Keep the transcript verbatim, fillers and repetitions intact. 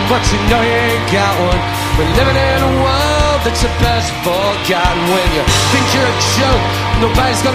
but you know you ain't got one. We're living in a world that's the best forgotten. When you think you're a joke, nobody's gonna